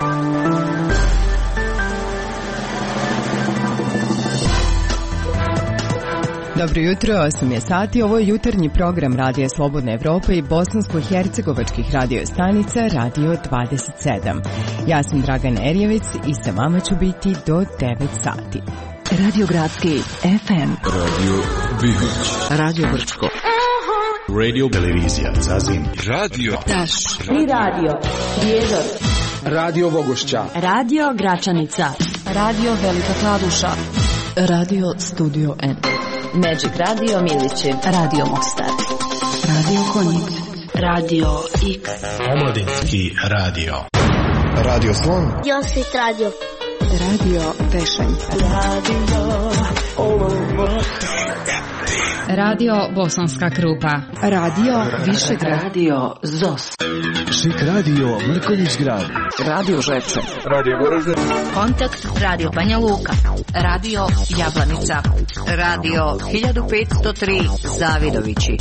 Dobro jutro, 8 je sati, ovo je jutarnji program Radija Slobodna Evropa i bosansko-hercegovačkih radio stanica Radio 27. Ja sam Dragana Erjević i sa vama ću biti do 9 sati. Radio Gradski FM, Radio Bihać, Radio Brčko, Radio Televizija Zazim, Radio Taš i Radio Prijedor, Radio Vogošća, Radio Gračanica, Radio Velika Kladuša, Radio Studio N, Magic Radio Milići, Radio Mostar, Radio Konjic, Radio X, Omladinski radio, Radio Slon, Josit Radio, Radio Tešanj, Radio Bosanska Krupa, Radio Višegrad, Radio Zos, Šik Radio Mrkonjić Grad, Radio Žepče, Radio Goražde, Kontakt Radio Banja Luka, Radio Jablanica, Radio 1503 Zavidovići.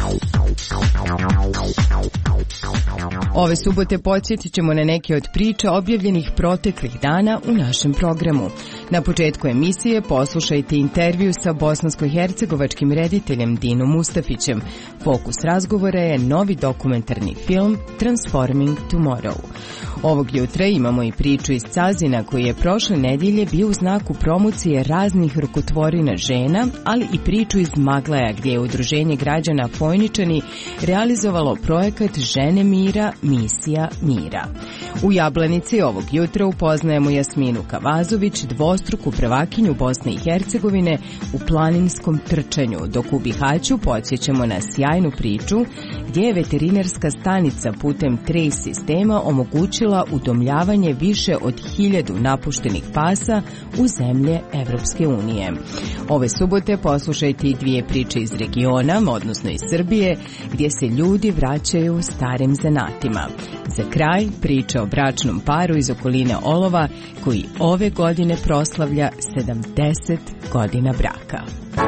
Ove subote podsjetit ćemo na neke od priča objavljenih proteklih dana u našem programu. Na početku emisije poslušajte intervju sa bosansko-hercegovačkim rediteljem Dinom Mustafićem. Fokus razgovora je novi dokumentarni film Transforming Tomorrow. Ovog jutra imamo i priču iz Cazina koji je prošle nedjelje bio u znaku promocije raznih rukotvorina žena, ali i priču iz Maglaja gdje je Udruženje građana Fojničani realizovalo projekat Žene mira, misija mira. U Jablanici ovog jutra upoznajemo Jasminu Kavazović, dvostruku prvakinju Bosne i Hercegovine u planinskom trčanju, dok u Bihaću podsjećamo na sjajnu priču gdje je veterinarska stanica putem Trace sistema omogućila udomljavanje više od 1000 napuštenih pasa u zemlje Evropske unije. Ove subote poslušajte i dvije priče iz regiona, odnosno iz Srbije, gdje se ljudi vraćaju starim zanatima. Za kraj priča o bračnom paru iz okoline Olova koji ove godine proslavlja 70 godina braka.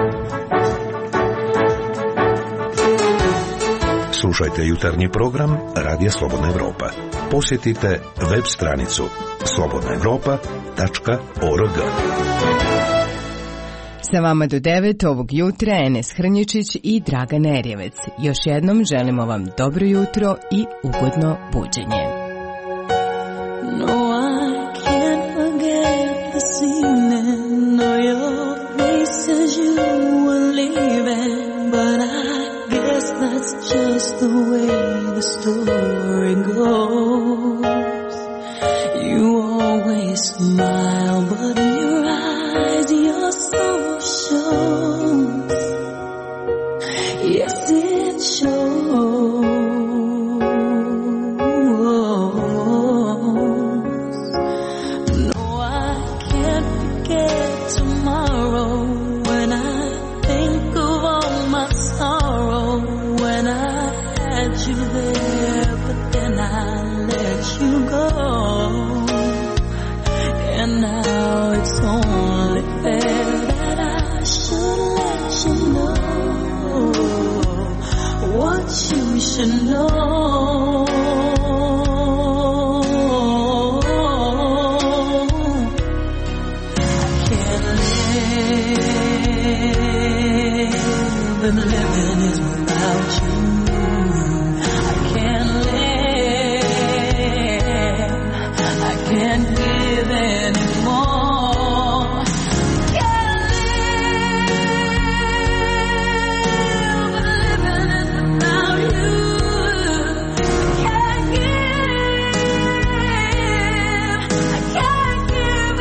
Slušajte jutarnji program Radija Slobodna Evropa. Posjetite web stranicu slobodnaevropa.org. Sa vama do 9 ovog jutra Enes Hrnjičić i Dragan Erjevec. Još jednom želimo vam dobro jutro i ugodno buđenje. No, I can't forget this evening, or your face as you were leaving, but I guess that's just the way the story goes. You always smile, but in your eyes your soul shows. Yes, it shows. No, I can't forget tomorrow when I think of all my sorrow, when I had you there, but then I let you go. And now it's only fair that I should let you know what you should know. I can't live, and living is without you. I can't live, I can't give anymore. Can't live, but living is without you. Can't give, I can't give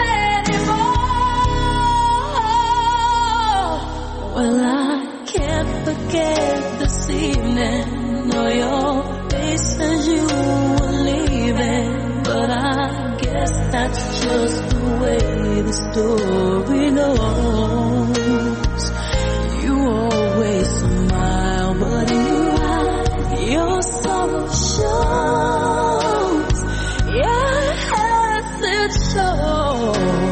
anymore. Well, I can't forget this evening, or your face as you were leaving, but I guess that's just the way the story goes. You always smile, but in your eyes your sorrow shows. Yes, it shows.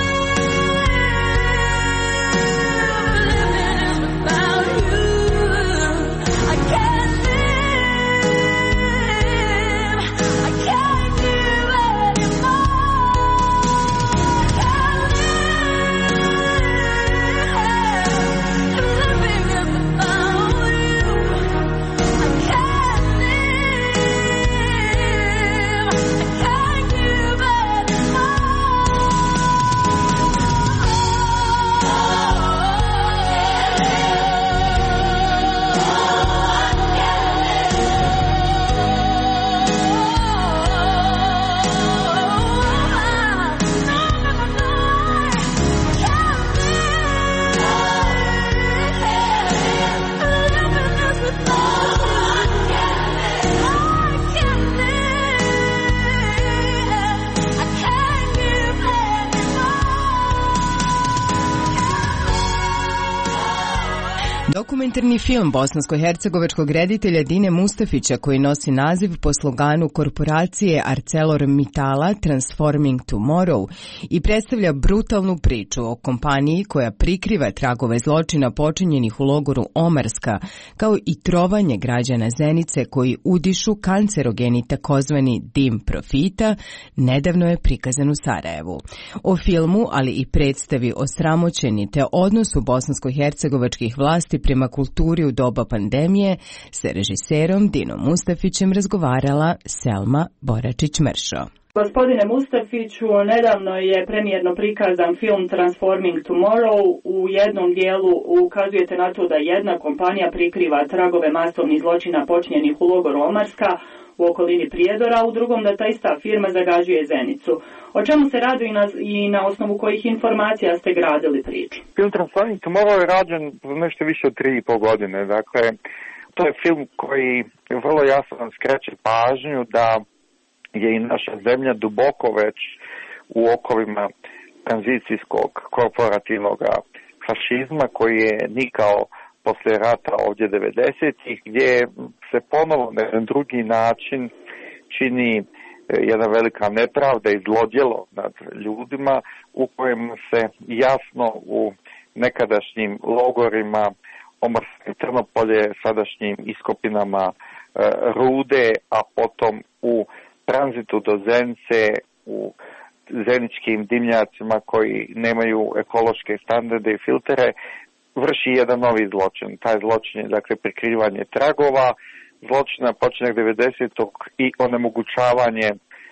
Without you. Dokumentarni film bosansko-hercegovačkog reditelja Dine Mustafića koji nosi naziv po sloganu korporacije ArcelorMittala Transforming Tomorrow i predstavlja brutalnu priču o kompaniji koja prikriva tragove zločina počinjenih u logoru Omarska, kao i trovanje građana Zenice koji udišu kancerogeni takozvani dim profita, nedavno je prikazan u Sarajevu. O filmu, ali i predstavi o sramoćeni te odnosu bosansko-hercegovačkih vlasti prema kulturi u doba pandemije sa režiserom Dinom Mustafićem razgovarala Selma Boračić-Mršo. Gospodine Mustafiću, nedavno je premijerno prikazan film Transforming Tomorrow. U jednom dijelu ukazujete na to da jedna kompanija prikriva tragove masovnih zločina počinjenih u logoru Omarska u okolini Prijedora, a u drugom da ta ista firma zagađuje Zenicu. O čemu se radi i na osnovu kojih informacija ste gradili priču? Film Transforming Tomorrow je rađen nešto više od 3,5 godine. Dakle, to je film koji vrlo jasno skreće pažnju da je i naša zemlja duboko već u okovima tranzicijskog korporativnog fašizma koji je nikao poslije rata ovdje 90-ih, gdje se ponovo na jedan drugi način čini jedna velika nepravda i zlodjelo nad ljudima u kojem se jasno u nekadašnjim logorima Omarsko i Trnopolje, sadašnjim iskopinama rude, a potom u tranzitu do Zenice, u zeničkim dimnjacima koji nemaju ekološke standarde i filtere, vrši jedan novi zločin. Taj zločin je dakle prikrivanje tragova zločina počinjeg 90-tog i onemogućavanje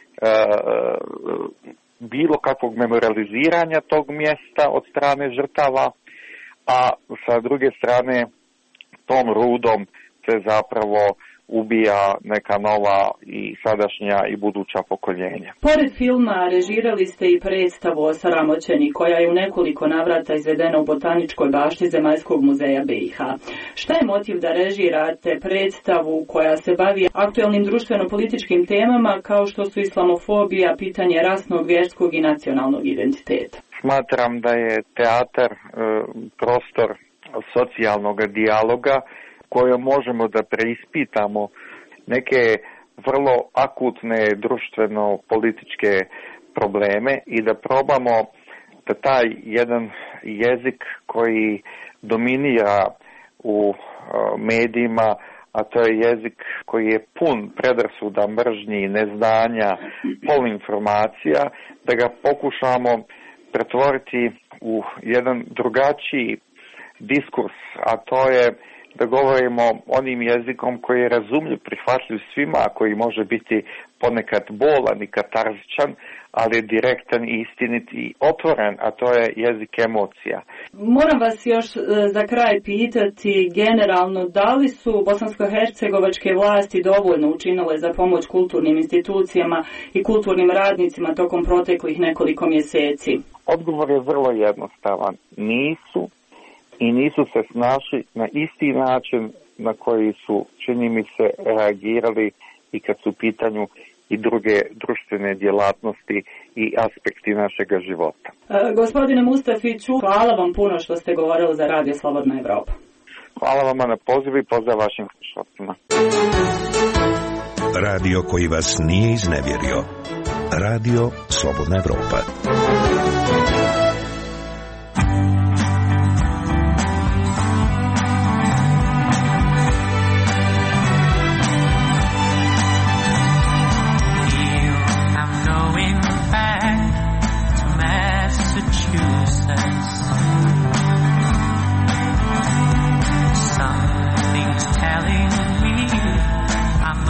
bilo kakvog memorializiranja tog mjesta od strane žrtava, a sa druge strane tom rudom se zapravo ubija neka nova i sadašnja i buduća pokoljenja. Pored filma režirali ste i predstavu o Sramoćeni, koja je u nekoliko navrata izvedena u Botaničkoj bašti Zemaljskog muzeja BiH. Šta je motiv da režirate predstavu koja se bavi aktuelnim društveno-političkim temama kao što su islamofobija, pitanje rasnog, vjerskog i nacionalnog identiteta? Smatram da je teatar prostor socijalnog dijaloga kojom možemo da preispitamo neke vrlo akutne društveno-političke probleme i da probamo da taj jedan jezik koji dominira u medijima, a to je jezik koji je pun predrasuda, mržnji, neznanja, poluinformacija, da ga pokušamo pretvoriti u jedan drugačiji diskurs, a to je da govorimo onim jezikom koji je razumljiv, prihvatljiv svima, koji može biti ponekad bolan i katarzičan, ali je direktan, istinit i otvoren, a to je jezik emocija. Moram vas još za kraj pitati generalno, da li su bosansko-hercegovačke vlasti dovoljno učinile za pomoć kulturnim institucijama i kulturnim radnicima tokom proteklih nekoliko mjeseci? Odgovor je vrlo jednostavan. Nisu. I nisu se snašli na isti način na koji su, čini mi se, reagirali i kad su u pitanju i druge društvene djelatnosti i aspekti našega života. Gospodine Mustafiću, hvala vam puno što ste govorili za Radio Slobodna Evropa. Hvala vama na pozivu i pozdrav vašim slušalcima. Radio koji vas nije iznevjerio. Radio Slobodna Evropa.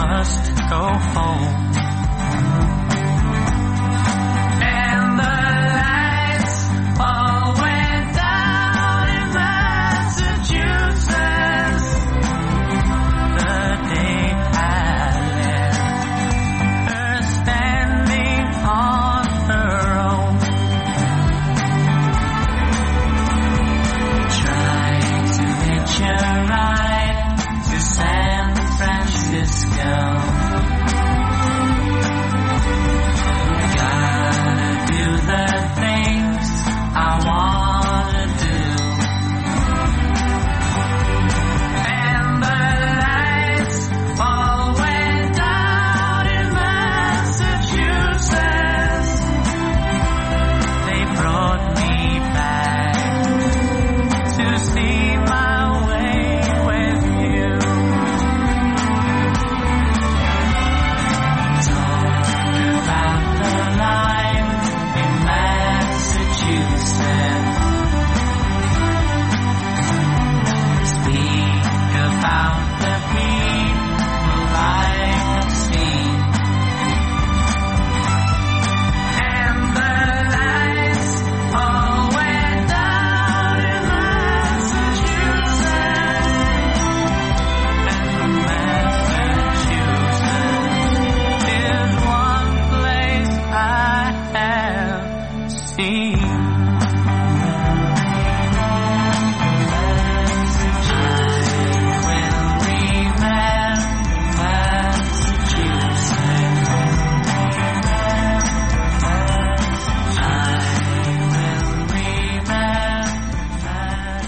Go home, and the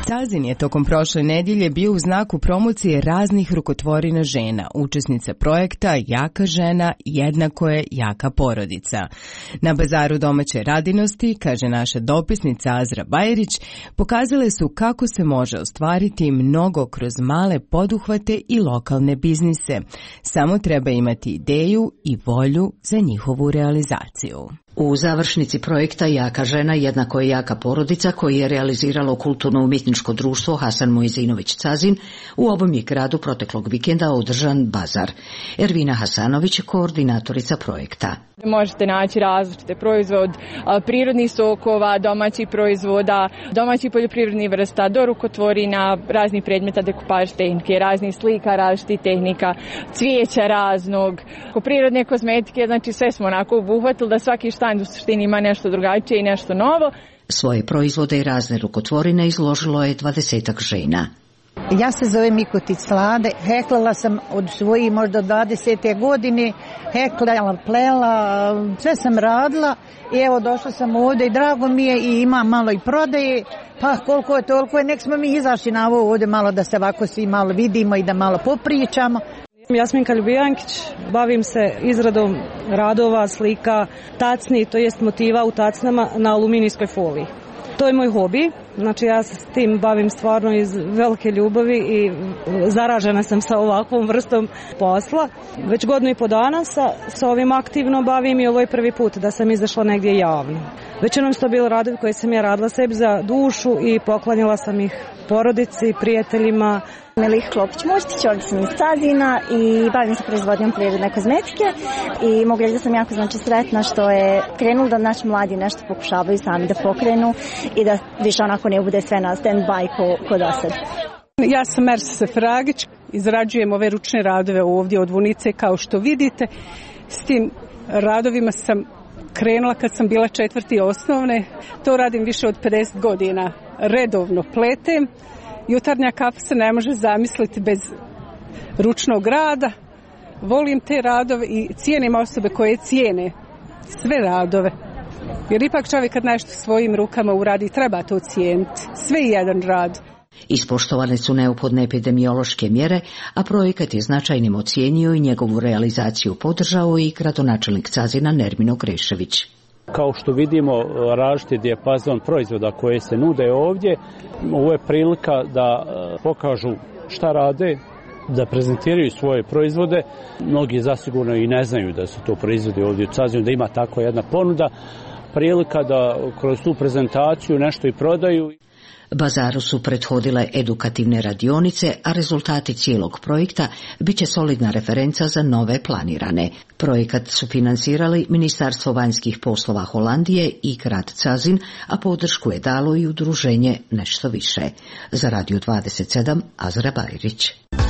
Cazin je tokom prošle nedjelje bio u znaku promocije raznih rukotvorina žena, učesnica projekta Jaka žena jednako je jaka porodica. Na bazaru domaće radinosti, kaže naša dopisnica Azra Bajrić, pokazale su kako se može ostvariti mnogo kroz male poduhvate i lokalne biznise. Samo treba imati ideju i volju za njihovu realizaciju. U završnici projekta Jaka žena jednako je jaka porodica koji je realiziralo kulturno-umjetničko društvo Hasan Mojzinović Cazin, u ovom je gradu proteklog vikenda održan bazar. Ervina Hasanović, koordinatorica projekta. Možete naći različite proizvod, prirodnih sokova, domaćih proizvoda, domaćih poljoprivrednih vrsta, do rukotvorina, raznih predmeta dekupaž tehnike, raznih slika, različitih tehnika, cvijeća raznog, prirodne kozmetike, znači sve smo onako obuhvatili da svaki štand u suštini ima nešto drugačije i nešto novo. Svoje proizvode i razne rukotvorine izložilo je 20-ak žena. Ja se zovem Mikotic Slade, heklala sam od svojih možda 20. godine, heklala, plela, sve sam radila i evo došla sam ovdje i drago mi je i imam malo i prodaje, pa koliko je toliko je, nek smo mi izašli na ovo ovdje malo da se ovako svi malo vidimo i da malo popričamo. Jasminka Ljubijankić, bavim se izradom radova, slika, tacni, to jest motiva u tacnama na aluminijskoj foliji. To je moj hobi, znači ja se s tim bavim stvarno iz velike ljubavi i zaražena sam sa ovakvom vrstom posla. Već 1.5 godina sa ovim aktivno bavim i ovo je prvi put da sam izašla negdje javno. Većinom su to bili radovi koje sam ja radila sebi za dušu i poklanjala sam ih porodici, prijateljima. Melih Klopić-Muštić, ovdje sam iz Cazina i bavim se proizvodnjom prirodne kozmetike i mogu reći da sam jako sretna što je krenulo da naši mladi nešto pokušavaju sami da pokrenu i da više onako ne bude sve na stand-by ko do sad. Ja sam Mersa Sefragić, izrađujem ove ručne radove ovdje od vunice kao što vidite. S tim radovima sam krenula kad sam bila 4. osnovne, to radim više od 50 godina, redovno pletem. Jutarnja kafa se ne može zamisliti bez ručnog rada. Volim te radove i cijenim osobe koje cijene sve radove. Jer ipak čovjek kad nešto svojim rukama uradi, treba to cijeniti. Sve i jedan rad. Ispoštovane su neophodne epidemiološke mjere, a projekat je značajnim ocijenio i njegovu realizaciju podržao i gradonačelnik Cazina Nermino Grešević. Kao što vidimo, različiti dijapazon proizvoda koje se nude ovdje, ovo je prilika da pokažu šta rade, da prezentiraju svoje proizvode. Mnogi zasigurno i ne znaju da su to proizvodi ovdje u Cazinu, da ima tako jedna ponuda, prilika da kroz tu prezentaciju nešto i prodaju. Bazaru su prethodile edukativne radionice, a rezultati cijelog projekta bit će solidna referenca za nove planirane. Projekat su finansirali Ministarstvo vanjskih poslova Holandije i grad Cazin, a podršku je dalo i udruženje Nešto više. Za Radio 27, Azra Bajrić.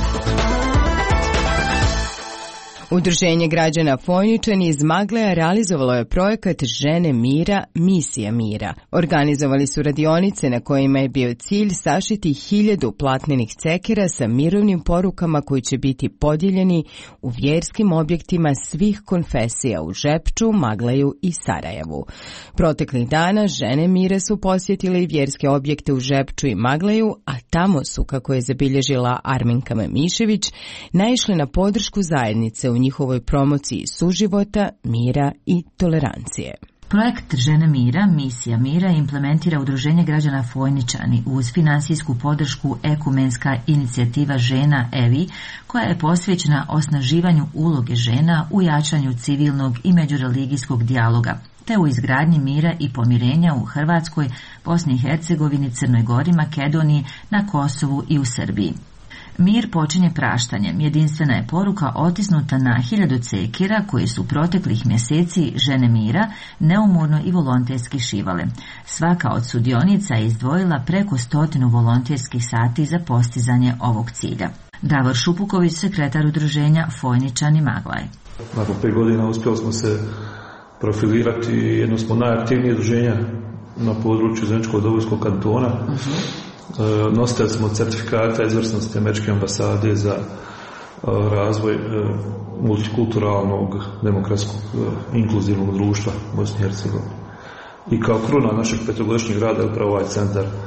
Udruženje građana Fojničani iz Magleja realizovalo je projekat Žene mira, misija mira. Organizovali su radionice na kojima je bio cilj sašiti 1000 platnenih cekera sa mirovnim porukama koji će biti podijeljeni u vjerskim objektima svih konfesija u Žepču, Magleju i Sarajevu. Proteklih dana Žene mira su posjetile i vjerske objekte u Žepču i Magleju, a tamo su, kako je zabilježila Arminka Mamišević, naišle na podršku zajednice u njihovoj promociji suživota, mira i tolerancije. Projekt Žene mira, misija mira implementira Udruženje građana Fojničani uz finansijsku podršku Ekumenska inicijativa žena EVI, koja je posvećena osnaživanju uloge žena u jačanju civilnog i međureligijskog dijaloga, te u izgradnji mira i pomirenja u Hrvatskoj, Bosni i Hercegovini, Crnoj Gori, Makedoniji, na Kosovu i u Srbiji. Mir počinje praštanjem. Jedinstvena je poruka otisnuta na 1000 cekira koji su proteklih mjeseci Žene mira neumorno i volonterski šivale. Svaka od sudionica je izdvojila preko 100 volonterskih sati za postizanje ovog cilja. Davor Šupuković, sekretar udruženja Fojničani Maglaj. Nakon 5 godina uspjeli smo se profilirati, jedno smo najaktivnije udruženja na području Zeničko-Dobojskog kantona. Nositelj smo certifikata izvrsnosti Američke ambasade za razvoj multikulturalnog, demokratskog, inkluzivnog društva Bosne i Hercegovine. I kao kruna našeg 5-godišnjeg rada je upravo ovaj centar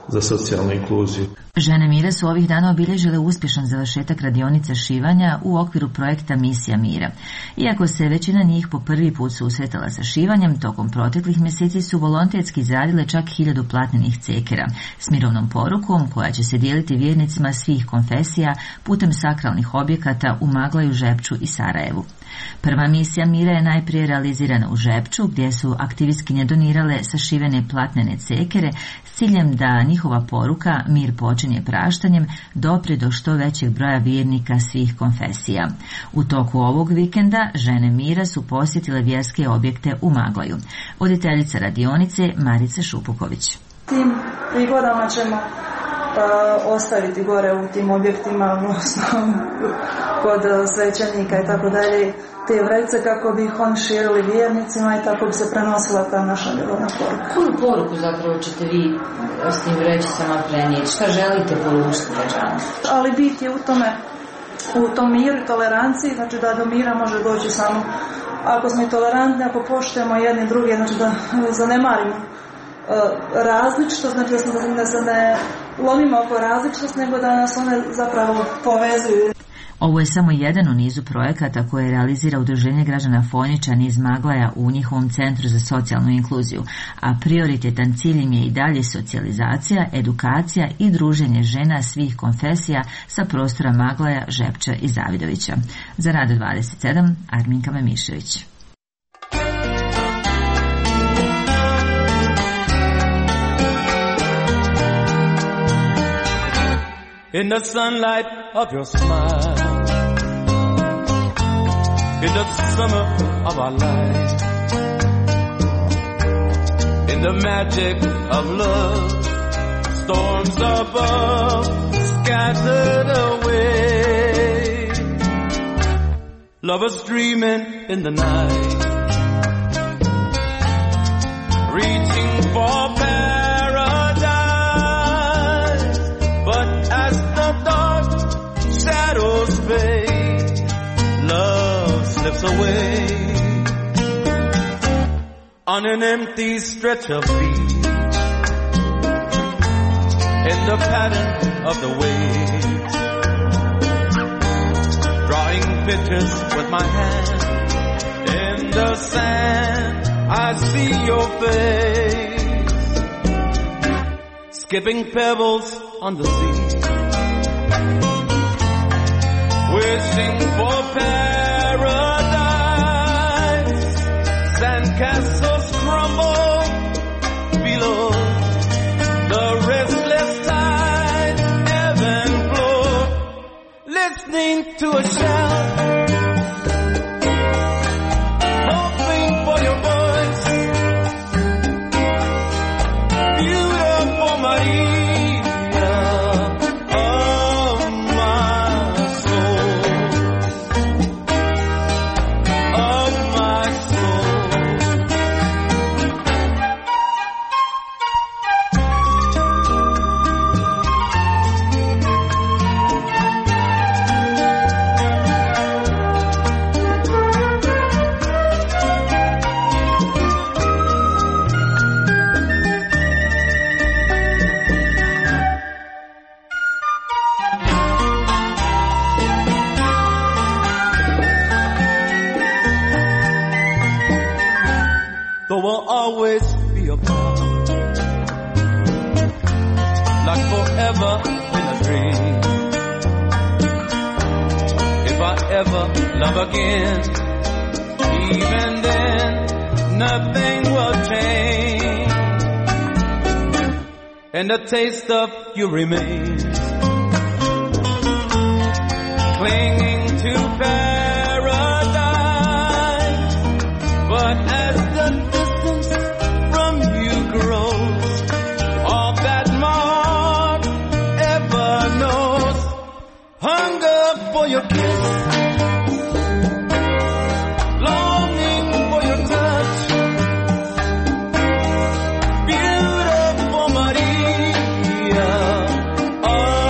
za socijalnu inkluziju. Žene mira su ovih dana obilježile uspješan završetak radionice šivanja u okviru projekta Misija mira. Iako se većina njih po prvi put susretala sa šivanjem, tokom proteklih mjeseci su volonterski izradile čak 1000 platnenih cekera s mirovnom porukom koja će se dijeliti vjernicima svih konfesija putem sakralnih objekata u Maglaju, Žepču i Sarajevu. Prva misija mira je najprije realizirana u Žepču, gdje su aktivistkinje donirale sašivene platnene cekere s ciljem da njihova poruka mir počinje praštanjem dopre do što većeg broja vjernika svih konfesija. U toku ovog vikenda žene mira su posjetile vjerske objekte u Maglaju. Voditeljica radionice Marica Šupuković. Tim prigodama ćemo ostaviti gore u tim objektima, odnosno kod svećenika i tako dalje, te vreće kako bi ih oni širili vjernicima i tako bi se prenosila ta naša mirovna poruka. Koju poruku zapravo ćete vi s tim vrećicama prenijeti? Šta želite poručiti građanima? Ali bit je u tom miru i toleranciji, znači da do mira može doći samo ako smo i tolerantni, ako poštujemo jedni druge, znači da zanemarimo različitost, znači da se ne lomimo oko različitost, nego da nas one zapravo povezuju. Ovo je samo jedan u nizu projekata koje realizira Udruženje građana Fojničani iz Maglaja u njihovom Centru za socijalnu inkluziju, a prioritetan cilj im je i dalje socijalizacija, edukacija i druženje žena svih konfesija sa prostora Maglaja, Žepča i Zavidovića. Za Radio 27, Arminka Memišević. In the sunlight of your smile, in the summer of our life, in the magic of love, storms above scattered away, lovers dreaming in the night, reaching for paradise, but as the dark shadows fade, love slips away on an empty stretch of beach, in the pattern of the waves, drawing pictures with my hand in the sand. I see your face, skipping pebbles on the sea, wishing for paradise. Sandcastles crumble below, the restless tide ebb and flow, listening to a shout, hoping for your voice, beautiful Maria. Love again, even then nothing will change, and the taste of you remains, clinging to paradise. But as the distance from you grows, all that more ever knows, hunger for your kiss, oh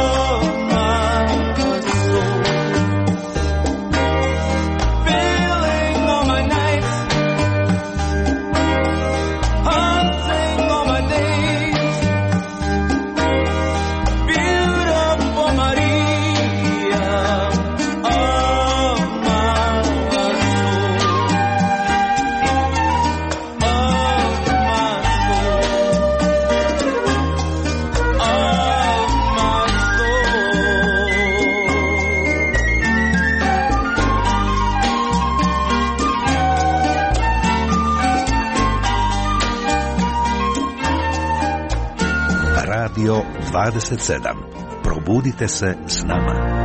27. Probudite se s nama.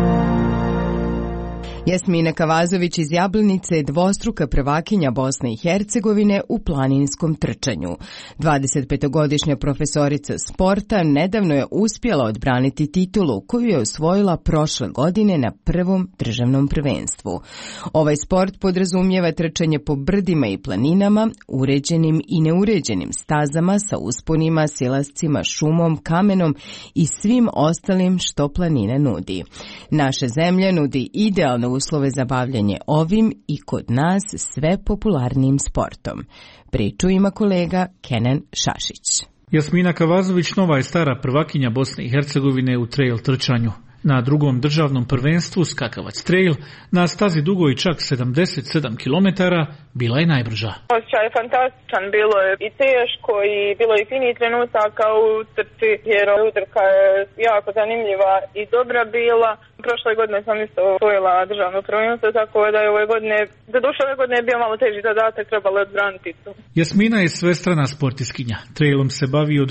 Jasmina Kavazović iz Jablanice je dvostruka prvakinja Bosne i Hercegovine u planinskom trčanju. 25-godišnja profesorica sporta nedavno je uspjela odbraniti titulu koju je osvojila prošle godine na prvom državnom prvenstvu. Ovaj sport podrazumijeva trčanje po brdima i planinama, uređenim i neuređenim stazama sa usponima, silascima, šumom, kamenom i svim ostalim što planina nudi. Naša zemlja nudi idealne uslove za bavljanje ovim i kod nas sve popularnijim sportom. Priču ima kolega Kenan Šašić. Jasmina Kavazović nova je stara prvakinja Bosne i Hercegovine u trail trčanju. Na drugom državnom prvenstvu Skakavac trail na stazi dugoj čak 77 km bila je najbrža. Osjećaj je fantastičan, bilo je i teško i bilo je fini trenutaka u trci jer utrka je jako zanimljiva i dobra bila. Prošle godine sam isto osvojila državno prvenstvo, tako da je ove godine, doduše ove godine je bio malo teži zadatak, trebalo je odbraniti to. Jasmina je svestrana sportiskinja. Trailom se bavi od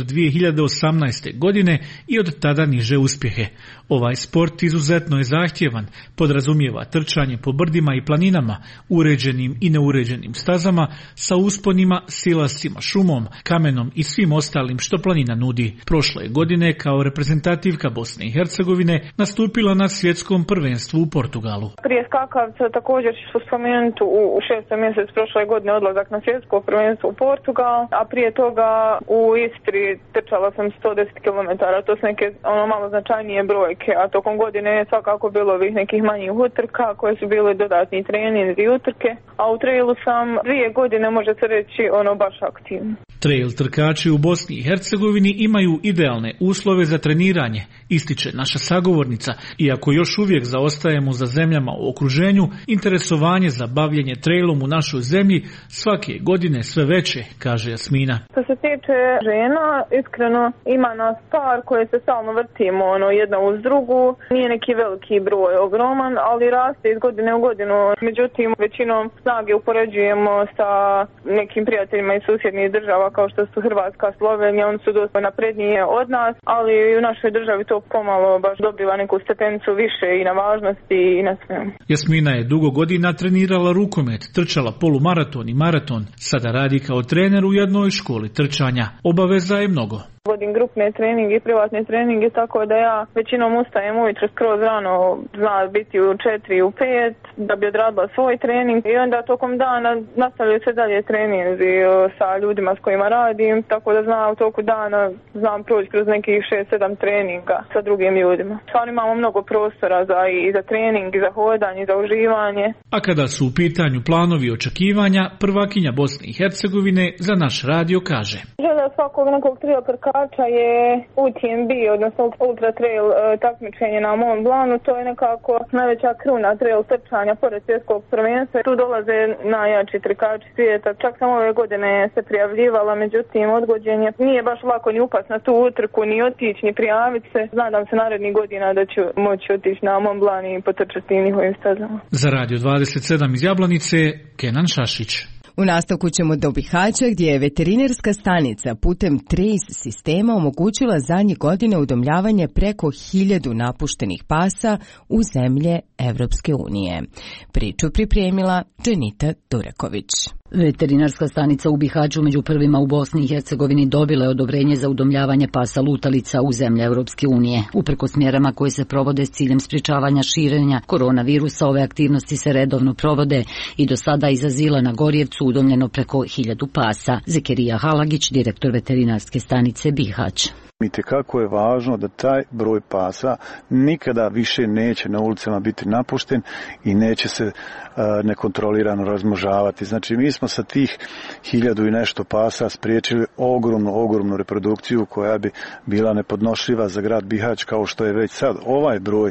2018. godine i od tada niže uspjehe. Ovaj sport izuzetno je zahtjevan, podrazumijeva trčanje po brdima i planinama, uređenim i neuređenim stazama, sa usponima, silascima, šumom, kamenom i svim ostalim što planina nudi. Prošle godine kao reprezentativka Bosne i Hercegovine nastupila na svjetskom prvenstvu u Portugalu. Prije skakavca također ću spomenuti u 6. mjesec prošle godine odlazak na svjetsko prvenstvo u Portugal, a prije toga u Istri trčala sam 110 km, to su neke malo značajnije brojke, a tokom godine je svakako bilo ovih nekih manjih utrka koje su bile dodatni treninzi i utrke, a u trailu sam 2 godine može se reći baš aktivno. Trail trkači u Bosni i Hercegovini imaju idealne uslove za treniranje, ističe naša sagovornica, iako još uvijek zaostajemo za zemljama u okruženju, interesovanje za bavljenje trailom u našoj zemlji svake godine sve veće, kaže Jasmina. Što se tiče žena, iskreno ima nas par koje se stalno vrtimo jedna uz drugu, nije neki veliki broj ogroman, ali raste iz godine u godinu. Međutim, većinom snage upoređujemo sa nekim prijateljima iz susjednih država kao što su Hrvatska, Slovenija, oni su dosta naprednije od nas, ali u našoj državi to pomalo baš dobiva neku stepenicu više i na važnosti i na svemu. Jasmina je dugo godina trenirala rukomet, trčala polumaraton i maraton, sada radi kao trener u jednoj školi trčanja. Obaveza je mnogo. Vodim grupne treninge i privatne treninge, tako da ja većinom ustajem ujutro skroz rano, zna biti u 4 u 5 da bi odradila svoj trening i onda tokom dana nastavljaju se dalje treninzi sa ljudima s kojima radim, tako da znam u toku dana znam proći kroz nekih 6-7 treninga sa drugim ljudima. Stvarno imamo mnogo prostora i za trening, i za hodanje, i za uživanje. A kada su u pitanju planovi i očekivanja, prvakinja Bosne i Hercegovine za naš radio kaže: Želja svakog nekog trail trkača je UTMB, odnosno Ultra Trail takmičenje na Mont Blancu. To je nekako najveća kruna trail trčanja pored svjetskog prvenstva. Tu dolaze najjači trkači svijeta. Čak sam ove godine se prijavljivala, međutim odgođen je. Nije baš lako ni upast na tu utrku, ni otići, ni prijaviti se. Nadam se narednih godina da ću moći otići na Mont Blanc i potrčati njihovim stazama. Za Radio 27 iz Jablanice, Kenan Šašić. U nastavku ćemo do Bihaća gdje je veterinarska stanica putem Trace sistema omogućila zadnjih godina udomljavanje preko 1000 napuštenih pasa u zemlje Evropske unije. Priču pripremila Dženita Dureković. Veterinarska stanica u Bihaću među prvima u Bosni i Hercegovini dobila je odobrenje za udomljavanje pasa lutalica u zemlje Europske unije. Uprkos mjerama koje se provode s ciljem sprječavanja širenja koronavirusa, ove aktivnosti se redovno provode i do sada iz azila na Gorjevcu udomljeno preko 1000 pasa. Zekerija Halagić, direktor veterinarske stanice Bihać. Itekako je važno da taj broj pasa nikada više neće na ulicama biti napušten i neće se nekontrolirano razmnožavati. Znači mi smo sa tih 1000 i nešto pasa spriječili ogromnu reprodukciju koja bi bila nepodnošljiva za grad Bihać, kao što je već sad ovaj broj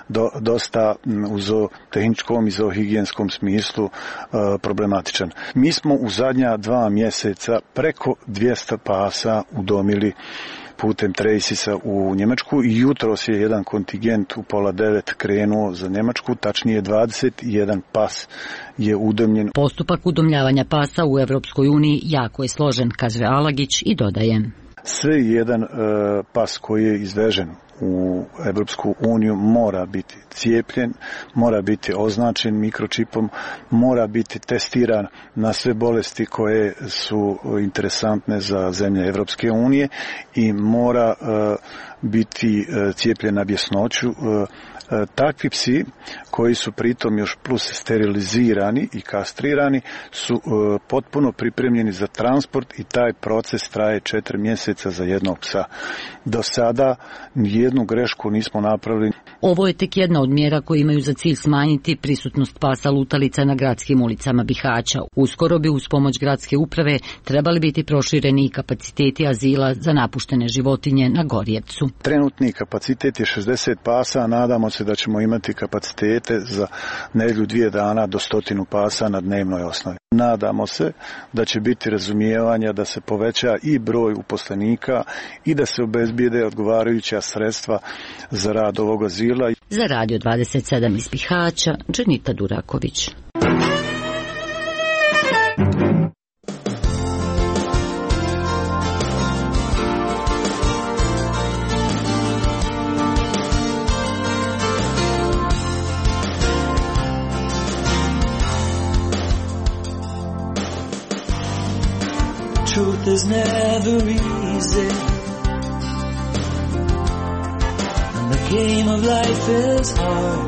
dosta u zootehničkom i zoohigijenskom smislu problematičan. Mi smo u zadnja 2 mjeseca preko 200 pasa udomili putem Tracisa u Njemačku i jutros je jedan kontingent u 8:30 krenuo za Njemačku, tačnije 21 pas je udomljen. Postupak udomljavanja pasa u Evropskoj uniji jako je složen, kaže Alagić i dodaje. sve jedan pas koji je izvežen u Evropsku uniju mora biti cijepljen, mora biti označen mikročipom, mora biti testiran na sve bolesti koje su interesantne za zemlje Evropske unije i mora biti cijepljen na bjesnoću. Takvi psi koji su pritom još plus sterilizirani i kastrirani su potpuno pripremljeni za transport i taj proces traje 4 mjeseca za jednog psa. Do sada nijednu grešku nismo napravili. Ovo je tek jedna od mjera koje imaju za cilj smanjiti prisutnost pasa lutalica na gradskim ulicama Bihaća. Uskoro bi uz pomoć gradske uprave trebali biti prošireni i kapaciteti azila za napuštene životinje na Gorjevcu. Trenutni kapacitet je 60 pasa, a nadamo se da ćemo imati kapacitete za nedjelju 2 dana do 100 pasa na dnevnoj osnovi. Nadamo se da će biti razumijevanja da se poveća i broj uposlenika i da se obezbijede odgovarajuća sredstva za rad ovog azila. Za Radio 27 iz Bihaća, Dženita Duraković. Truth is never easy, and the game of life is hard.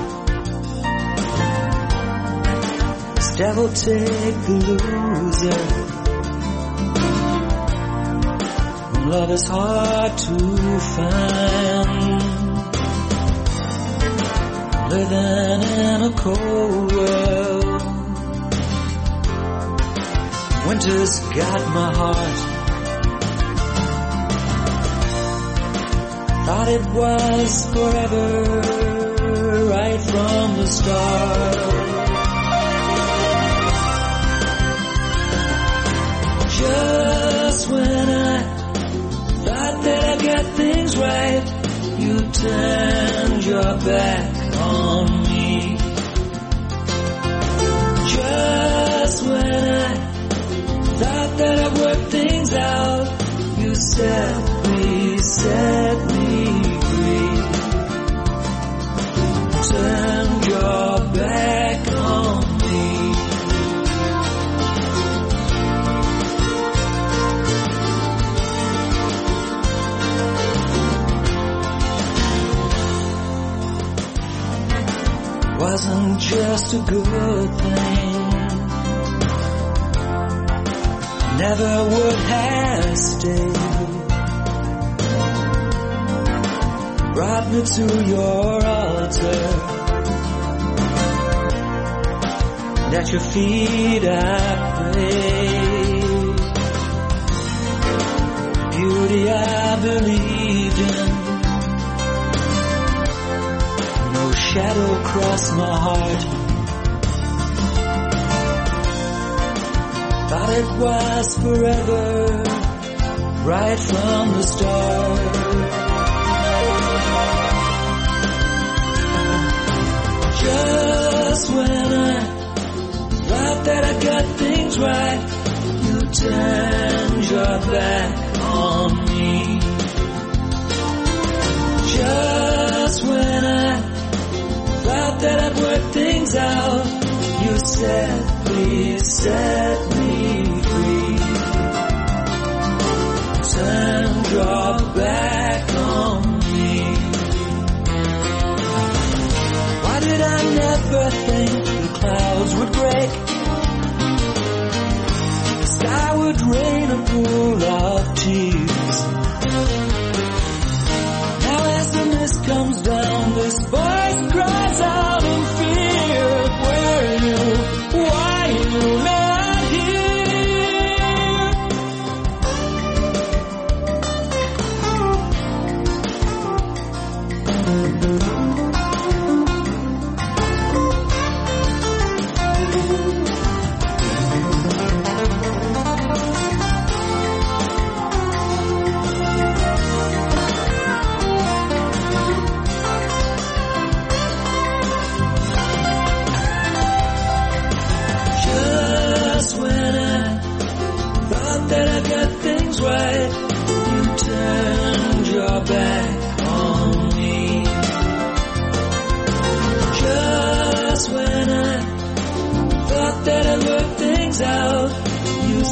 This devil take the loser, and love is hard to find. Living in a cold world, winter's got my heart. Thought it was forever, right from the start. Just when I thought that I'd get things right, you turned your back on me. Just when I thought that I'd work things out, you set me free. Turned your back on me. Wasn't just a good thing, never would have stayed. Brought me to your altar, and at your feet I pray. Beauty I believed in, no shadow crossed my heart. Thought it was forever, right from the start. Just when I thought that I got things right, you turned your back on me. Just when I thought that I'd work things out, you set me free. Turned your back on me. Why did I never think the clouds would break, the sky would rain a pool of tears? Now as the mist comes down, this voice cries out in fear. Where are you? Why are you not here?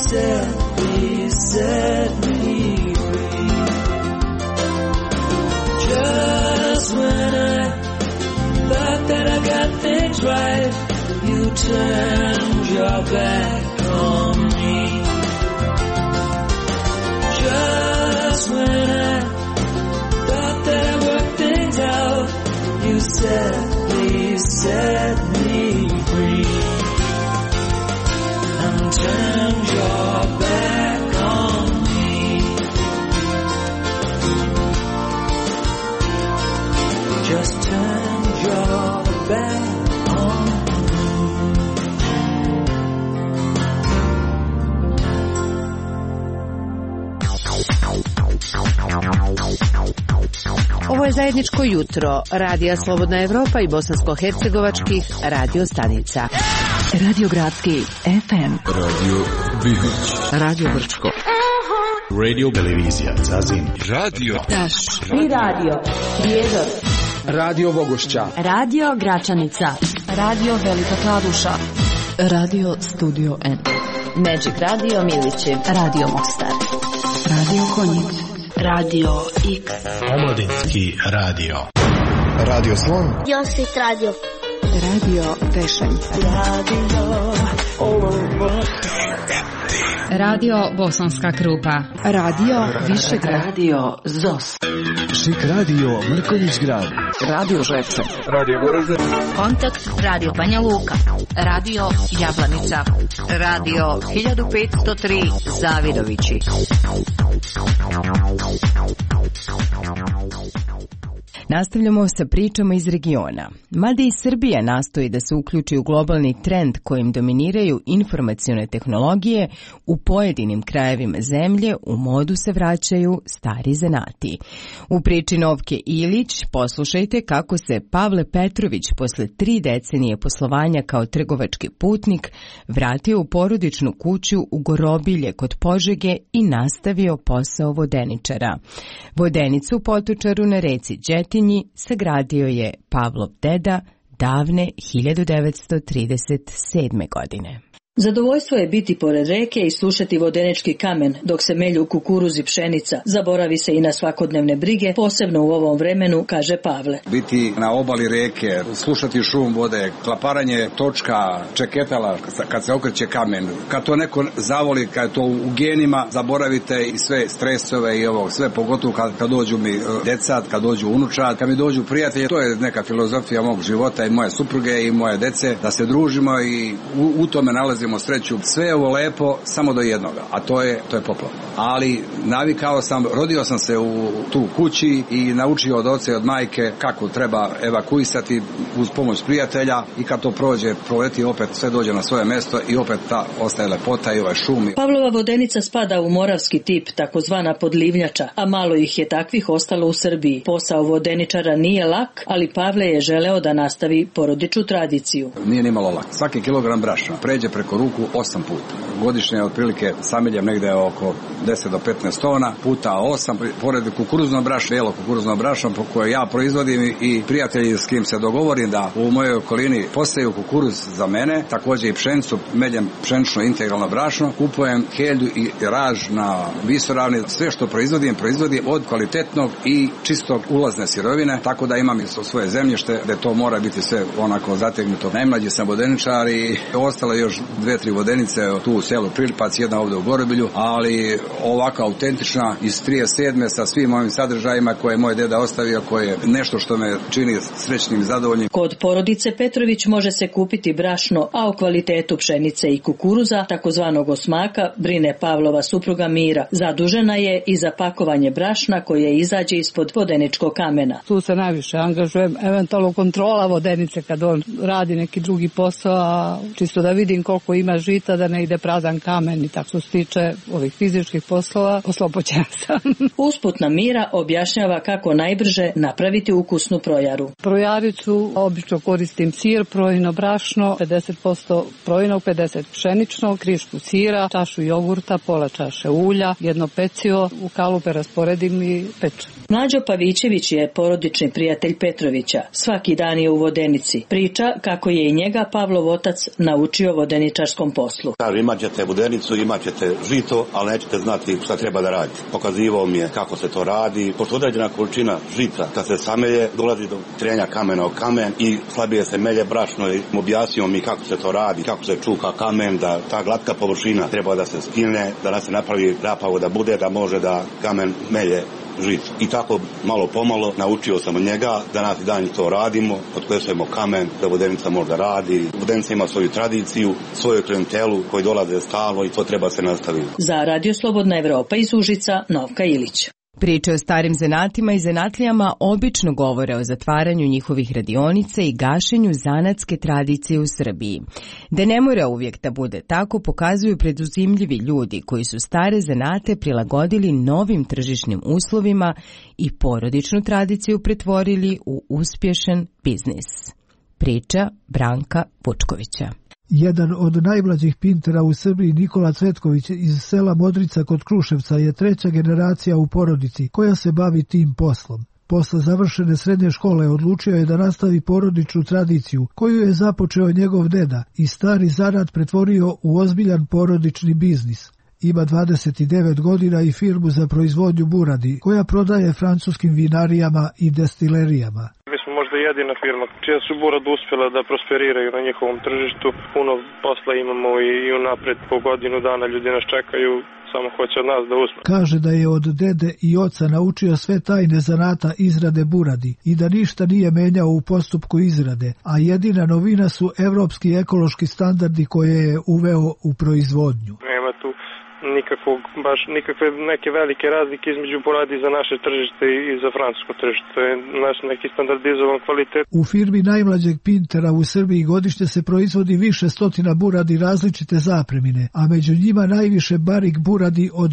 said, please set me free. Just when I thought that I got things right, you turned your back on me. Just when I thought that I worked things out, you said, please set me free. And turned your back on me. Just turned your back on me. Ovo je zajedničko jutro Radija Slobodna Evropa i bosansko-hercegovačkih radio stanica. Radio Gradski FM, Radio Bihać, Radio Brčko, Radio Televizija Zazin, Radio Taš i Radio Prijedor, Radio Bogošća, Radio Gračanica, Radio Velika Kladuša, Radio Studio N, Magic Radio Milići, Radio Mostar, Radio Konjic, Radio X, Omladinski radio, Radio Slon, Josit Radio, Radio Tešanj, Radio Bosanska Krupa, Radio Višegrad, Radio Zos, Šik Radio Mrkonjić Grad, Radio Žepče, Radio Goražde, Kontakt Radio Banja Luka, Radio Jablanica, Radio 1503 Zavidovići. Nastavljamo sa pričama iz regiona. Mada i Srbija nastoji da se uključi u globalni trend kojim dominiraju informacione tehnologije, u pojedinim krajevima zemlje u modu se vraćaju stari zanati. U priči Novke Ilić poslušajte kako se Pavle Petrović posle 3 decenije poslovanja kao trgovački putnik vratio u porodičnu kuću u Gorobilje kod Požege i nastavio posao vodeničara. Vodenicu u Potočaru na reci Đetinji sagradio je Pavlov deda davne 1937. godine. Zadovoljstvo je biti pored reke i slušati vodenički kamen dok se melju kukuruz i pšenica. Zaboravi se i na svakodnevne brige, posebno u ovom vremenu, kaže Pavle. Biti na obali reke, slušati šum vode, klaparanje točka, čeketala kad se okreće kamen. Kad to neko zavoli, kad je to u genima, zaboravite i sve stresove i ovo, sve pogotovo kad dođu mi deca, kad dođu unučad, kad mi dođu prijatelji. To je neka filozofija mog života i moje supruge i moje dece, da se družimo i u tome nalazimo sreću. Sve je ovo lepo samo do jednoga, a to je poplav. Ali navikao sam, rodio sam se u tu kući i naučio od oca i od majke kako treba evakuisati uz pomoć prijatelja i kad to prođe, proleti opet, sve dođe na svoje mesto i opet ta ostaje lepota i ovaj šum. Pavlova vodenica spada u moravski tip, takozvana podlivnjača, a malo ih je takvih ostalo u Srbiji. Posao vodeničara nije lak, ali Pavle je želeo da nastavi porodičnu tradiciju. Nije ni malo lak. Svaki kilogram brašna pređe preko ruku 8 puta. Godišnje otprilike sameljem negde oko 10 do 15 tona, puta 8, pored kukuruzno brašno, bijelo kukuruzno brašno koje ja proizvodim i prijatelji s kim se dogovorim da u mojoj okolini poseju kukuruz za mene, također i pšenicu, meljem pšenično integralno brašno, kupujem helju i raž na visoravni. Sve što proizvodim od kvalitetnog i čistog ulazne sirovine, tako da imam svoje zemljište gde to mora biti sve onako zategnuto. Najmlađi sam vodeničar i ostalo još 2-3 vodenice tu u selu Prilipac, jedna ovdje u Gorobilju, ali ovako autentična iz 37. sa svim ovim sadržajima koje je moj deda ostavio, koje je nešto što me čini srećnim i zadovoljnim. Kod porodice Petrović može se kupiti brašno, a o kvalitetu pšenice i kukuruza, takozvanog osmaka, brine Pavlova supruga Mira. Zadužena je i za pakovanje brašna koje izađe ispod vodeničkog kamena. Tu se najviše angažujem, eventualno kontrola vodenice kad on radi neki drugi posao, a čisto da vidim koliko ima žita, da ne ide prazan kamen i tako se tiče ovih fizičkih poslova, oslobođena sam. Usputna Mira objašnjava kako najbrže napraviti ukusnu projaru. Projaricu obično koristim sir, projino brašno, 50% projinog, 50% pšeničnog, krišku sira, čašu jogurta, pola čaše ulja, jedno pecivo, u kalupe rasporedim i pečem. Mlađo Pavićević je porodični prijatelj Petrovića. Svaki dan je u vodenici. Priča kako je i njega Pavlov otac naučio vodeničarstvu. stočarskom poslu. Imat ćete budenicu, imat ćete žito, ali nećete znati šta treba da radite. Pokazivao mi je kako se to radi. Pošto određena količina žita, kad se samelje, dolazi do trenja kamena o kamen i slabije se melje brašno i objasnio mi kako se to radi, kako se čuka kamen, da ta glatka površina treba da se skine, da se napravi rapavo da bude, da može da kamen melje žito. I tako malo pomalo naučio sam od njega da nas dan to radimo, potklesujemo kamen, da vodenica možda radi. Vodenica ima svoju tradiciju, svoju klijentelu koji dolaze stalno i to treba se nastaviti. Za Radio Slobodna Evropa iz Užica, Novka Ilić. Priče o starim zanatima i zanatlijama obično govore o zatvaranju njihovih radionica i gašenju zanatske tradicije u Srbiji. Da ne mora uvijek da bude tako, pokazuju preduzimljivi ljudi koji su stare zanate prilagodili novim tržišnim uslovima i porodičnu tradiciju pretvorili u uspješan biznis. Priča Branka Vučkovića. Jedan od najmlađih pintera u Srbiji, Nikola Cvetković iz sela Modrica kod Kruševca, je treća generacija u porodici koja se bavi tim poslom. Posle završene srednje škole odlučio je da nastavi porodičnu tradiciju koju je započeo njegov deda i stari zanat pretvorio u ozbiljan porodični biznis. Ima 29 godina i firmu za proizvodnju buradi koja prodaje francuskim vinarijama i destilerijama. Mi smo možda jedina firma čija su buradu uspjela da prosperiraju na njihovom tržištu. Puno posla imamo i unapred po godinu dana ljudi nas čekaju, samo hoće od nas da uzme. Kaže da je od dede i oca naučio sve tajne zanata izrade buradi i da ništa nije menjao u postupku izrade, a jedina novina su evropski ekološki standardi koje je uveo u proizvodnju. Nema tu nikakve neke velike razlike između buradi za naše tržište i za francusko tržište. To je naš neki standardizovan kvalitet. U firmi najmlađeg pintera u Srbiji godišnje se proizvodi više stotina buradi različite zapremine, a među njima najviše barik buradi od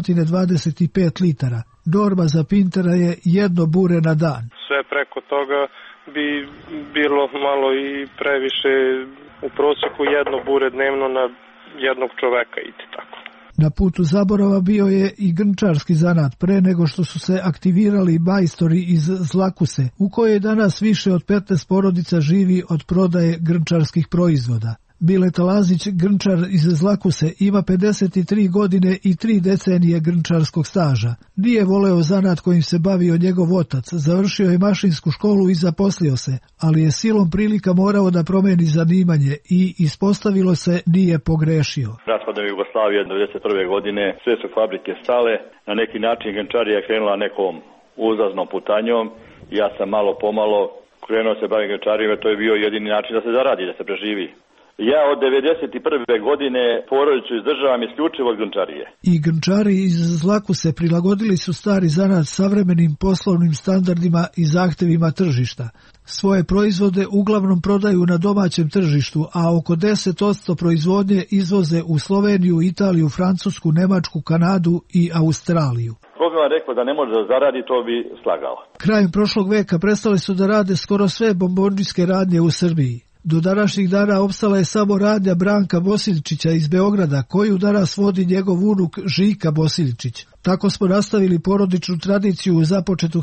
225 litara. Norma za pintera je jedno bure na dan. Sve preko toga bi bilo malo i previše, u prosjeku jedno bure dnevno na jednog čoveka ide tako. Na putu zaborava bio je i grnčarski zanat pre nego što su se aktivirali majstori iz Zlakuse, u kojoj danas više od 15 porodica živi od prodaje grnčarskih proizvoda. Bileta Lazić, grnčar iz Zlakuse, ima 53 godine i 3 decenije grnčarskog staža. Nije voleo zanat kojim se bavio njegov otac, završio je mašinsku školu i zaposlio se, ali je silom prilika morao da promeni zanimanje i ispostavilo se nije pogrešio. Raspadom Jugoslavije 1991. godine sve su fabrike stale, na neki način grnčarija je krenula nekom uzlaznom putanjom. Ja sam malo pomalo krenuo se baviti grnčarijom, jer to je bio jedini način da se zaradi, da se preživi. Ja od 1991. godine porodicu izdržavam isključivo od grnčarije. I grnčari iz Zlakuse prilagodili su stari zanat savremenim poslovnim standardima i zahtevima tržišta. Svoje proizvode uglavnom prodaju na domaćem tržištu, a oko 10% proizvodnje izvoze u Sloveniju, Italiju, Francusku, Nemačku, Kanadu i Australiju. Ko bi vam rekao da ne može da zaradi, to bi slagao. Krajem prošlog veka prestali su da rade skoro sve bombondžijske radnje u Srbiji. Do današnjih dana opstala je samo radnja Branka Bosiljčića iz Beograda, koju danas vodi njegov unuk Žika Bosiljčić. Tako smo nastavili porodičnu tradiciju započetu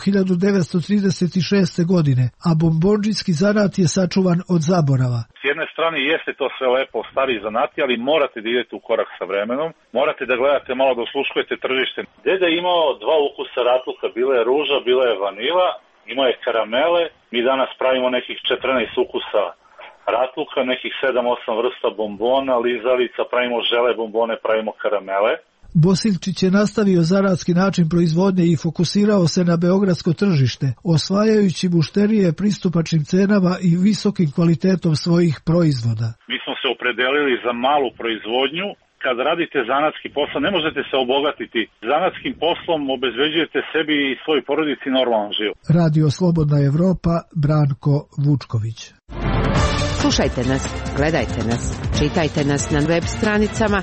1936. godine, a bombondžijski zanat je sačuvan od zaborava. S jedne strane jeste to sve lepo, stari zanati, ali morate da idete u korak sa vremenom, morate da gledate malo, da osluškujete tržište. Deda je imao dva ukusa ratluka, bila je ruža, bila je vanila, imao je karamele, mi danas pravimo nekih 14 ukusa ratluka, nekih 7-8 vrsta bombona, lizalica, pravimo žele bombone, pravimo karamele. Bosiljčić je nastavio zanatski način proizvodnje i fokusirao se na beogradsko tržište, osvajajući mušterije pristupačnim cenama i visokim kvalitetom svojih proizvoda. Mi smo se opredelili za malu proizvodnju. Kad radite zanatski posao, ne možete se obogatiti. Zanatskim poslom obezbeđujete sebi i svoj porodici normalan život. Radio Slobodna Evropa, Branko Vučković. Slušajte nas, gledajte nas, čitajte nas na web stranicama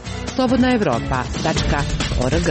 slobodnaevropa.org.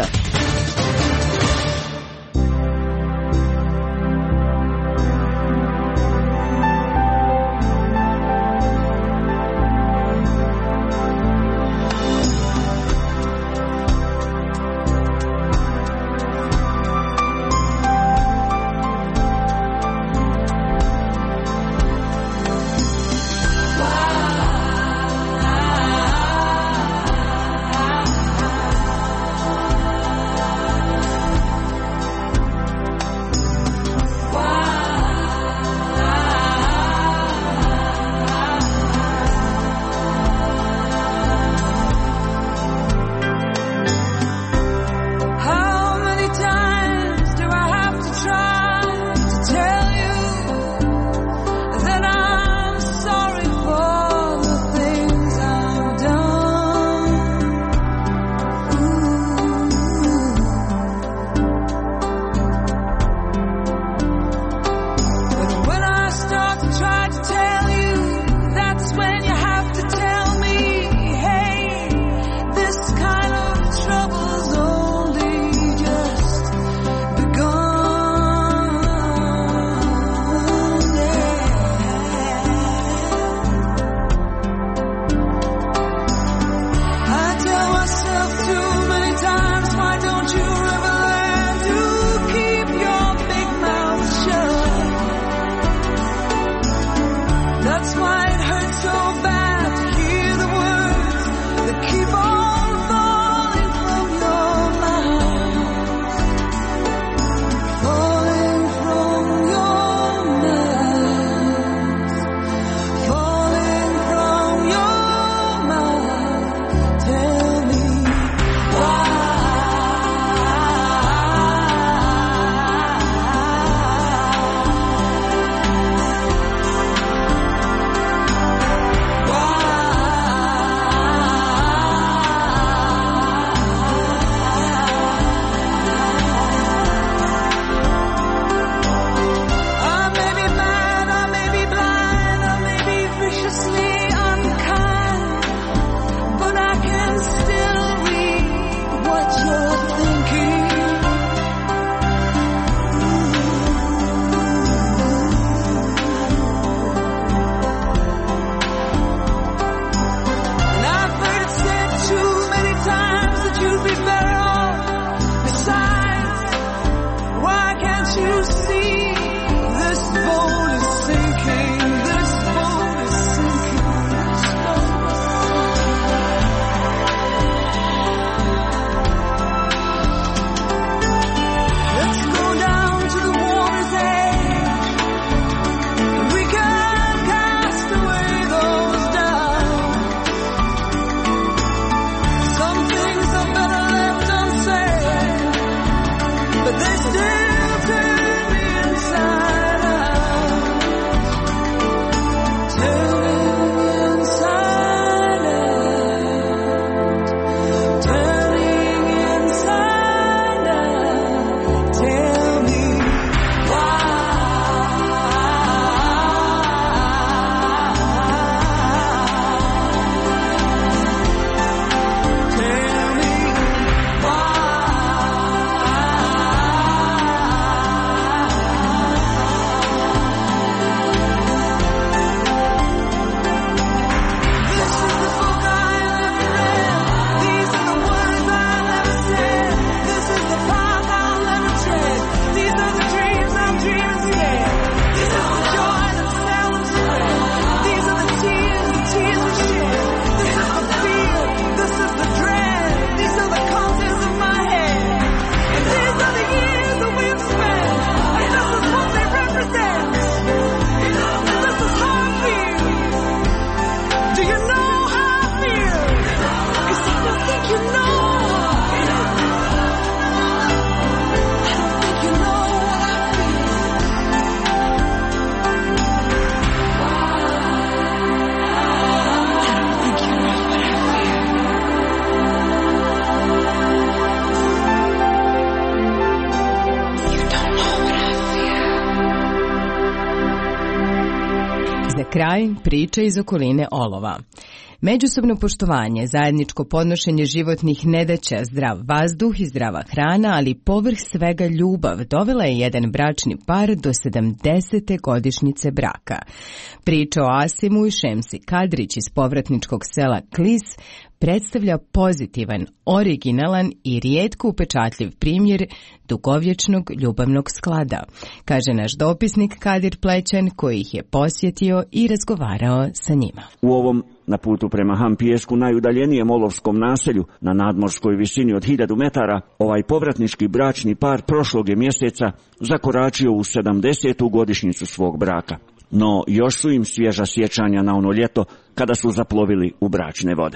Za kraj, priča iz okoline olova. Međusobno poštovanje, zajedničko podnošenje životnih nedaća, zdrav vazduh i zdrava hrana, ali povrh svega ljubav, dovela je jedan bračni par do 70. godišnjice braka. Priča o Asimu i Šemsi Kadrić iz povratničkog sela Klis predstavlja pozitivan, originalan i rijetko upečatljiv primjer dugovječnog ljubavnog sklada, kaže naš dopisnik Kadir Plećan, koji ih je posjetio i razgovarao sa njima. U ovom na putu prema Hampijesku, najudaljenijem olovskom naselju na nadmorskoj visini od 1000 metara, ovaj povratnički bračni par prošlog je mjeseca zakoračio u 70. godišnjicu svog braka. No još su im svježa sjećanja na ono ljeto kada su zaplovili u bračne vode.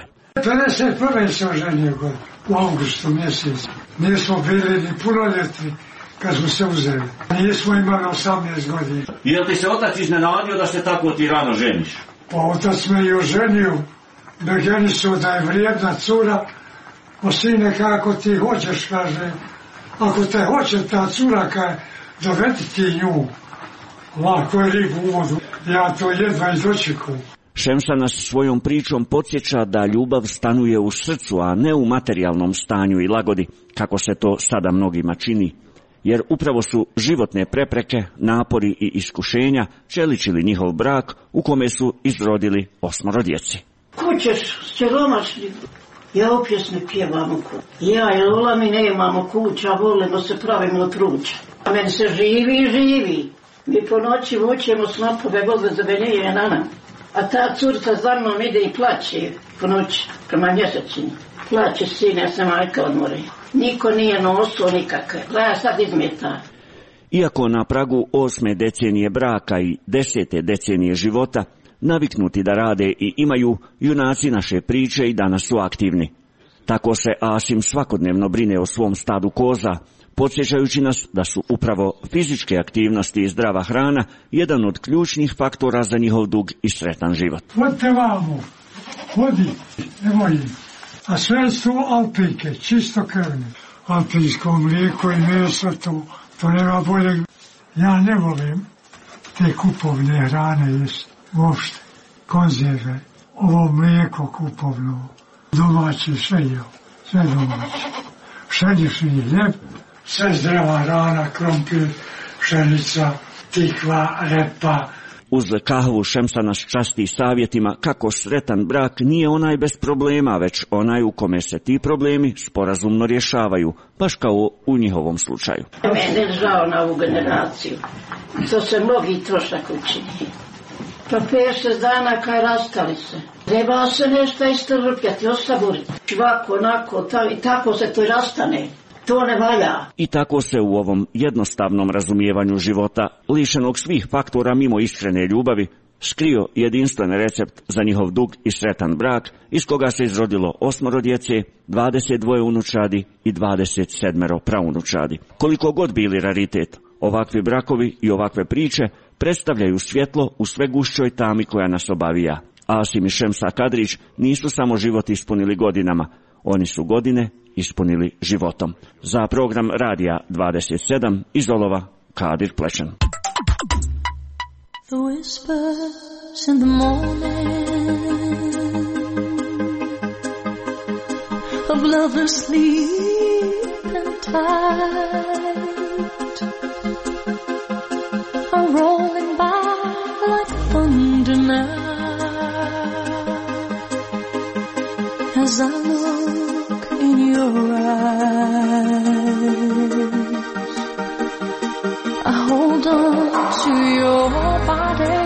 51. se oženio u augustu mjesecu. Nismo bili ni punoljetni kad smo se uzeli. Nismo imali 18 godina. Je li ti se otac iznenadio da se tako ti rano ženiš? Pa otac me i oženio. Begeni su da je vrijedna cura. O sine, kako ti hoćeš, kaže. Ako te hoće ta cura, kaže, dovedi ti nju. Lako je ribu u vodu. Ja to jedva i dočekujem. Šemsa nas svojom pričom podsjeća da ljubav stanuje u srcu, a ne u materijalnom stanju i lagodi, kako se to sada mnogima čini. Jer upravo su životne prepreke, napori i iskušenja čeličili njihov brak u kome su izrodili 8 djeci. Kućeš siromašni, ja opjesme pjevamo kuć. Ja i Lola mi nemamo kuća, volimo se pravimo pruća. A meni se živi. Mi po noći vučemo snopove vode za venije na nam. A ta curca za mnom ide i plaće po noći, prema mjesečini. Plaće sine, ja sam majka od more. Niko nije nosio nikakve. Gledaj sad izmeta. Iako na pragu 8. decenije braka i 10. decenije života, naviknuti da rade i imaju, junaci naše priče i danas su aktivni. Tako se Asim svakodnevno brine o svom stadu koza, podsjećajući nas da su upravo fizičke aktivnosti i zdrava hrana jedan od ključnih faktora za njihov dug i sretan život. Vodite vamo, vodi, nemoj. A sve su alpijke, čisto krvne. Alpijsko mlijeko i meso, to nema bolje. Ja ne volim te kupovne hrane jest, uopšte, konzerve, ovo mlijeko kupovno, domaće, sve domaće. Pšenični hljeb, sve zdrava hrana, krompir, pšenica, tikva, repa. Uz kahvu Šemsa nas časti savjetima kako sretan brak nije onaj bez problema, već onaj u kome se ti problemi sporazumno rješavaju, baš kao u njihovom slučaju. Mene je žao na ovu generaciju, to se mnogi trošak učini. Pa 5-6 dana kaj rastali se. Treba se nešto istrpjeti, osaboriti. Ovako, onako, i tako se to i rastane. To ne valja. I tako se u ovom jednostavnom razumijevanju života, lišenog svih faktora mimo iskrene ljubavi, skrio jedinstven recept za njihov dug i sretan brak, iz koga se izrodilo 8 djece, 22 unučadi i 27 praunučadi. Koliko god bili raritet, ovakvi brakovi i ovakve priče predstavljaju svjetlo u sve gušćoj tami koja nas obavija. Asim i Šemsa Kadrić nisu samo život ispunili godinama, oni su godine ispunili životom. Za program Radija 27 iz Olova, Kadir Plećan. The whispers in the morning of lovers sleeping tight are rolling by like thunder now as I look in your eyes. I hold on to your body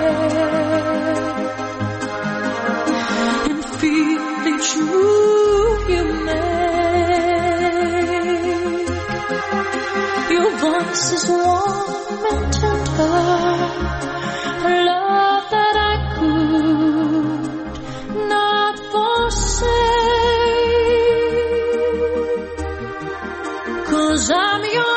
and feel each move you make. Your voice is warm and tender, a love that I could not forsake, 'cause I'm your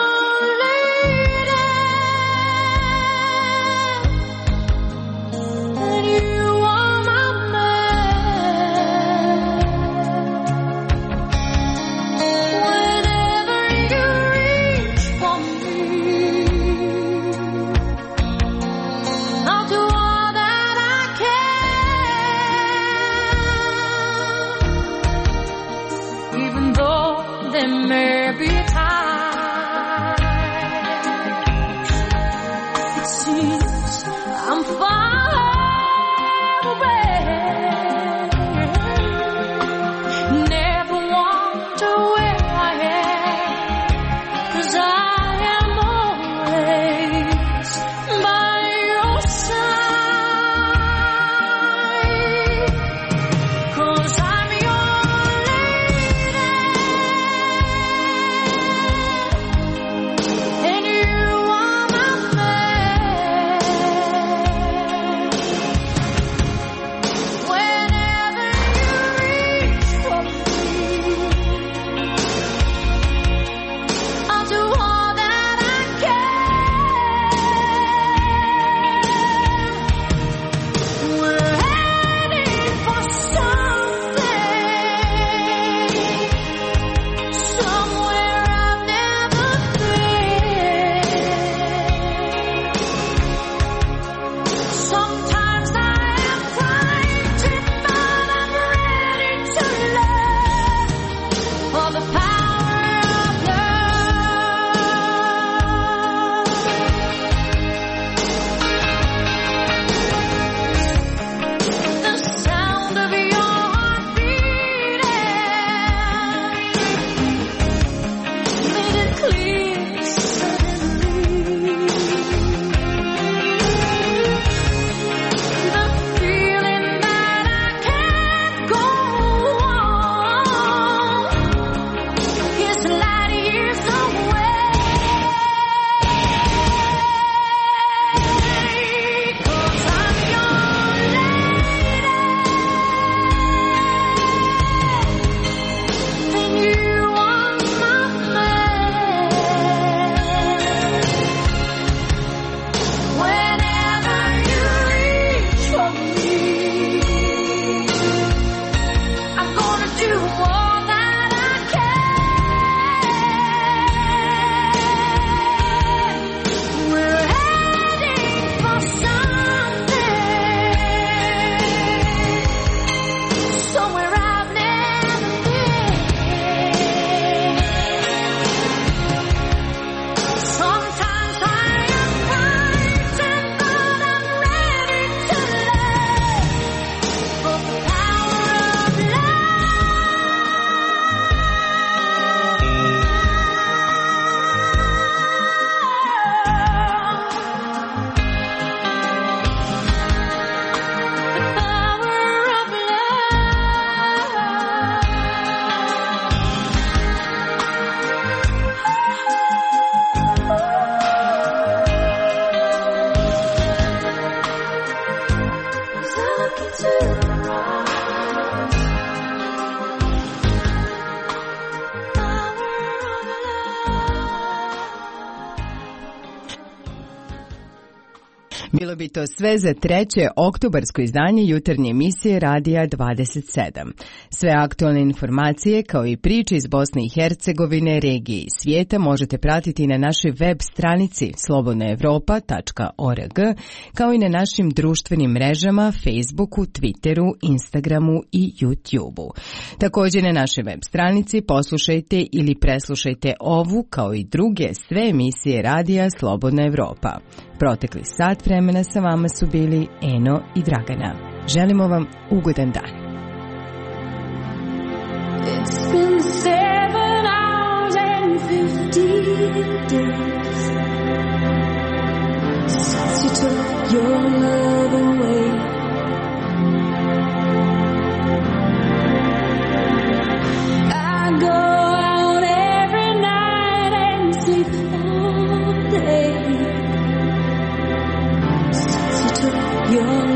seems I'm far away. Never wonder where I am, 'cause I am always by your side. 'Cause I'm your lady, and you are my man. Whenever you reach for me, I'll do all that I can. We're heading for something, somewhere I've never been. Sometimes I am frightened, but I'm ready to learn for the power of love. The sound of your heart beating made it clear suddenly. The feeling that I can't go on is light years away. 'Cause I'm your lady, and you are my man. Whenever you reach for me, I'm gonna do all that I can. We're heading for something, somewhere I've never been. Sometimes I am frightened, but I'm ready to learn for the power of Bilo bi to sve za treće oktobarsko izdanje jutarnje emisije Radija 27. Sve aktualne informacije kao i priče iz Bosne i Hercegovine, regije i svijeta možete pratiti na našoj web stranici slobodnaevropa.org, kao i na našim društvenim mrežama Facebooku, Twitteru, Instagramu i YouTubeu. Također na našoj web stranici poslušajte ili preslušajte ovu kao i druge sve emisije Radija Slobodna Evropa. Protekli sat vremena sa vama su bili Eno i Dragana. Želimo vam ugodan dan. It's been 7 hours and 50 days since you took your love away. I go out every night and sleep all day since you took your